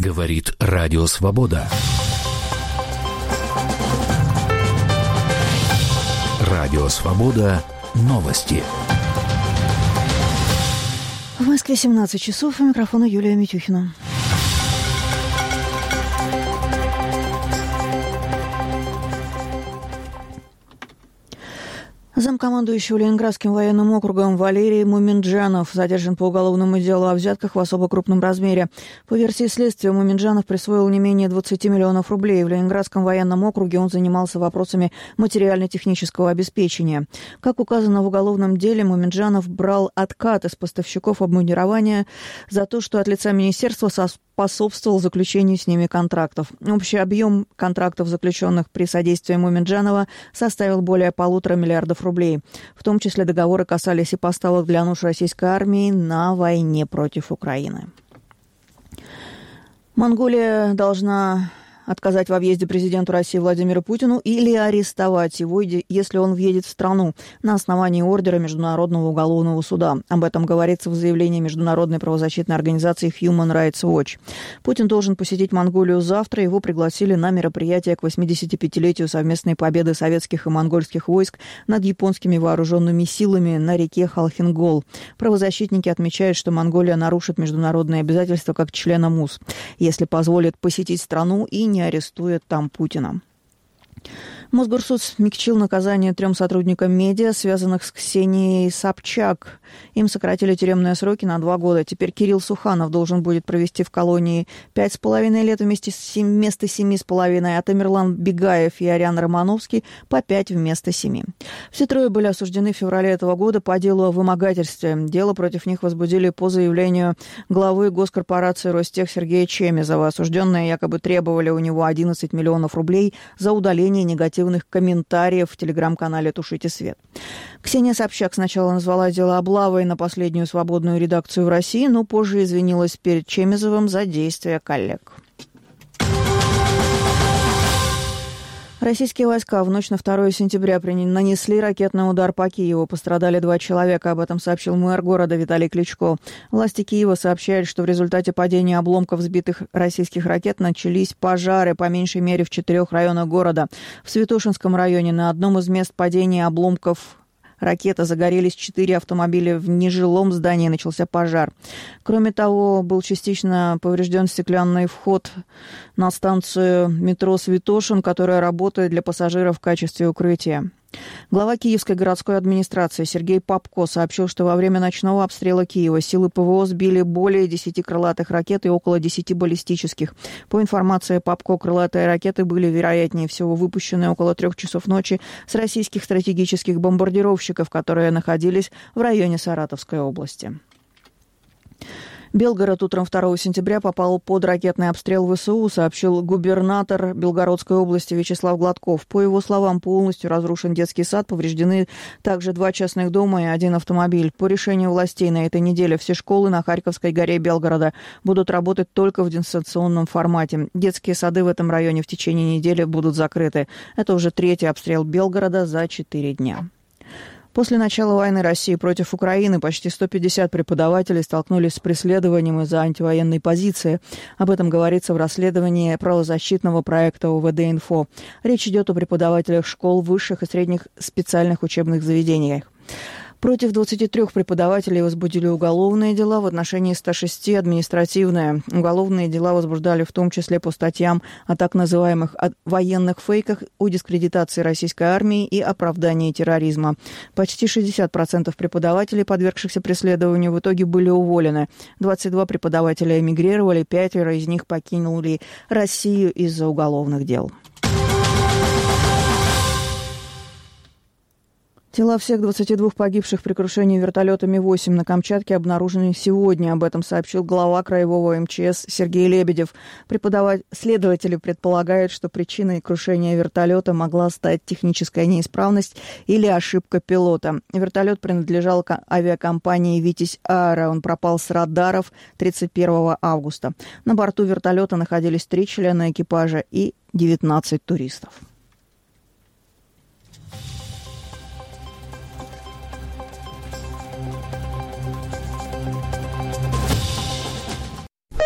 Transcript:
Говорит Радио Свобода. Радио Свобода. Новости. В Москве 17 часов. У микрофона Юлия Митюхина. Замкомандующего Ленинградским военным округом Валерий Муминджанов задержан по уголовному делу о взятках в особо крупном размере. По версии следствия, Муминджанов присвоил не менее 20 миллионов рублей. В Ленинградском военном округе он занимался вопросами материально-технического обеспечения. Как указано в уголовном деле, Муминджанов брал откат из поставщиков обмундирования за то, что от лица министерства способствовал заключению с ними контрактов. Общий объем контрактов, заключенных при содействии Муминджанова, составил более 1,5 миллиарда рублей. В том числе договоры касались и поставок для нужд российской армии на войне против Украины. Монголия должна отказать во въезде президенту России Владимиру Путину или арестовать его, если он въедет в страну на основании ордера Международного уголовного суда. Об этом говорится в заявлении международной правозащитной организации Human Rights Watch. Путин должен посетить Монголию завтра. Его пригласили на мероприятие к 85-летию совместной победы советских и монгольских войск над японскими вооруженными силами на реке Халхингол. Правозащитники отмечают, что Монголия нарушит международные обязательства как члена МУС, если позволит посетить страну и не арестует там Путина. Мосгорсуд смягчил наказание 3 сотрудникам медиа, связанных с Ксенией Собчак. Им сократили тюремные сроки на 2 года. Теперь Кирилл Суханов должен будет провести в колонии 5,5 лет вместо 7,5, а Тамерлан Бегаев и Ариан Романовский по 5 вместо 7. Все 3 были осуждены в феврале этого года по делу о вымогательстве. Дело против них возбудили по заявлению главы госкорпорации Ростех Сергея Чемезова. Осужденные якобы требовали у него 11 миллионов рублей за удаление негативных комментариев в телеграм-канале «Тушите свет». Ксения Собчак сначала назвала дело облавой на последнюю свободную редакцию в России, но позже извинилась перед Чемезовым за действия коллег. Российские войска в ночь на 2 сентября нанесли ракетный удар по Киеву. Пострадали 2 человека. Об этом сообщил мэр города Виталий Кличко. Власти Киева сообщают, что в результате падения обломков сбитых российских ракет начались пожары, по меньшей мере, в 4 районах города. В Святошинском районе на одном из мест падения обломков ракеты загорелись 4 автомобиля. В нежилом здании начался пожар. Кроме того, был частично поврежден стеклянный вход на станцию метро Святошин, которая работает для пассажиров в качестве укрытия. Глава Киевской городской администрации Сергей Попко сообщил, что во время ночного обстрела Киева силы ПВО сбили более 10 крылатых ракет и около 10 баллистических. По информации Попко, крылатые ракеты были, вероятнее всего, выпущены около 3 часов ночи с российских стратегических бомбардировщиков, которые находились в районе Саратовской области. Белгород утром 2 сентября попал под ракетный обстрел ВСУ, сообщил губернатор Белгородской области Вячеслав Гладков. По его словам, полностью разрушен детский сад, повреждены также 2 частных дома и 1 автомобиль. По решению властей на этой неделе все школы на Харьковской горе Белгорода будут работать только в дистанционном формате. Детские сады в этом районе в течение недели будут закрыты. Это уже 3-й обстрел Белгорода за 4 дня. После начала войны России против Украины почти 150 преподавателей столкнулись с преследованием из-за антивоенной позиции. Об этом говорится в расследовании правозащитного проекта УВД-Инфо. Речь идет о преподавателях школ, высших и средних специальных учебных заведениях. Против 23 преподавателей возбудили уголовные дела, в отношении 106 административные. Уголовные дела возбуждали в том числе по статьям о так называемых военных фейках, о дискредитации российской армии и оправдании терроризма. Почти 60% преподавателей, подвергшихся преследованию, в итоге были уволены. 22 преподавателя эмигрировали, 5 из них покинули Россию из-за уголовных дел. Тела всех 22 погибших при крушении вертолета Ми-8 на Камчатке обнаружены сегодня. Об этом сообщил глава краевого МЧС Сергей Лебедев. Следователи предполагают, что причиной крушения вертолета могла стать техническая неисправность или ошибка пилота. Вертолет принадлежал авиакомпании «Витязь Аэро». Он пропал с радаров 31 августа. На борту вертолета находились 3 члена экипажа и 19 туристов.